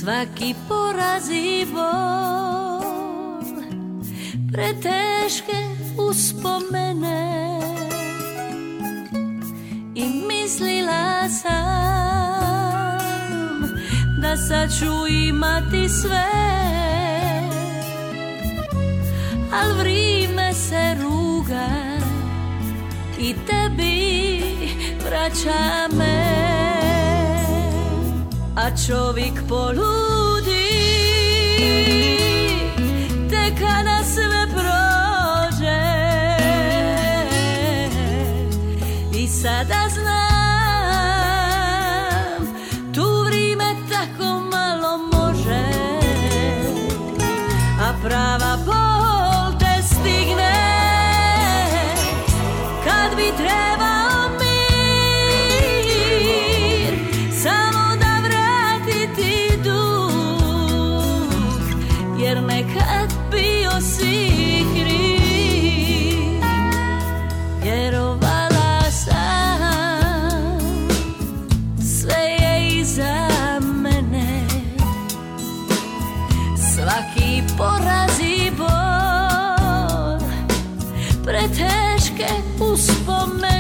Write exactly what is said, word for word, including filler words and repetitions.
Svaki poraz i bol, preteške uspomene. I mislila sam da sad ću imati sve, al vrime se ruga i tebi vraća me. A čovjek poludi tek kada sve prođe. I sada znam, tu vrime tako malo može, a prava bol te stigne kad bi trebao mir, samo da vratiti dug, jer nekad bio si kriv. Vjerovala sam, sve je iza mene, svaki poraz i bol, preteške uspomene.